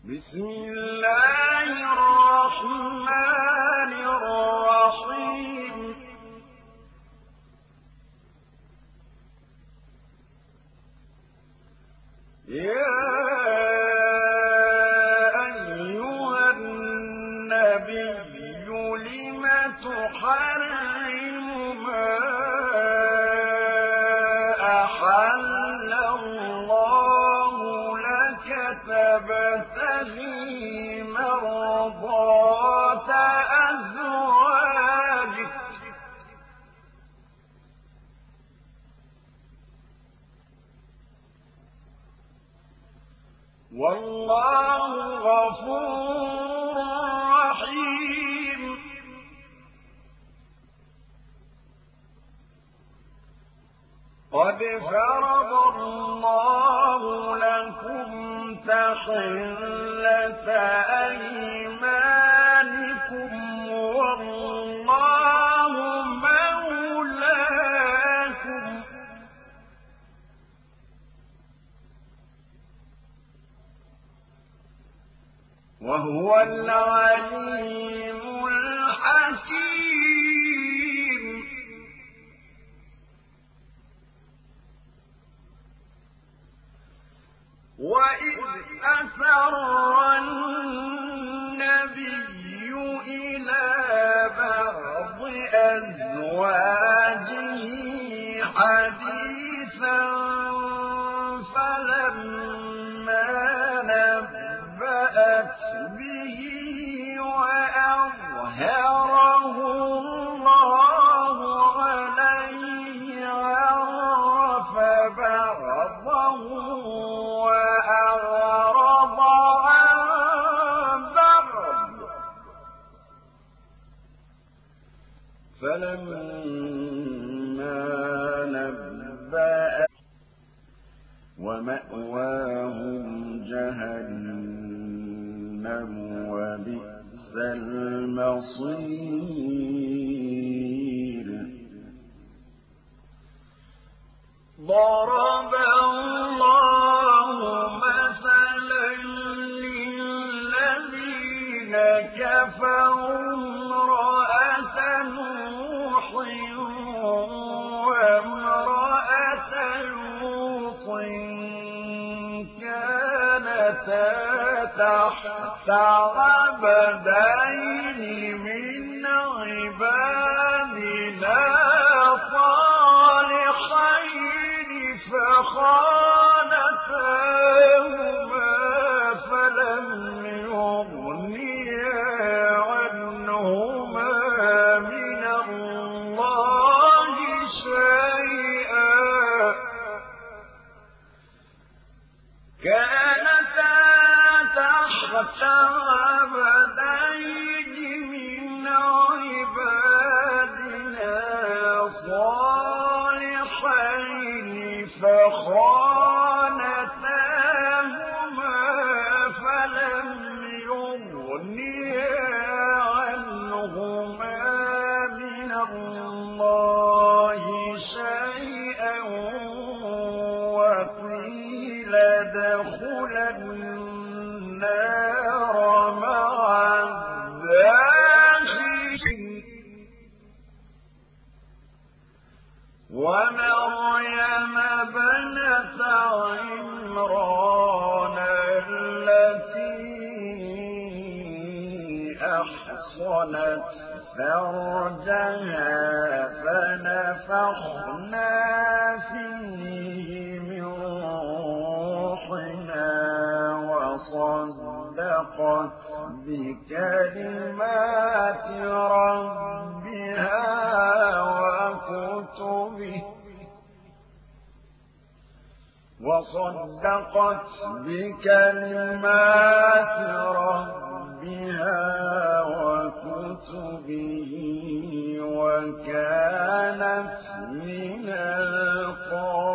بسم الله الرحمن الرحيم يا أيها النبي لم تحرم ما أحل الله لك تبتغي مرضات أزواجك والله غفور رحيم قد فرض الله لكم تحلة أيمانكم والله مولاكم وهو العليم الحكيم وإذ أسر النبي إلى بعض أزواجه حديثا فلما نبأت به وأظهره الله عليه عرف بعضه وأعرض عن بعض فلما نبأ ومأواهم جهنم وبئس المصير ضرب الله مثلا للذين كفروا امرأة نوح وامرأة لوط كانتا تحت عبدين من عبادنا صالحين فخانتاهما فلم يغنيا عنهما من الله شيئا كانتا تحت عبدين من عبادنا صالحين فخانتاهما فلم يغنيا عنهما من الله شيئا وقيل ادخلا النار مع الداخلين ومريم ابنة عمران التي أحصنت فرجها فنفخنا فيه من روحنا وصدقت بكلمات ربها وكتبه وكانت من القانتين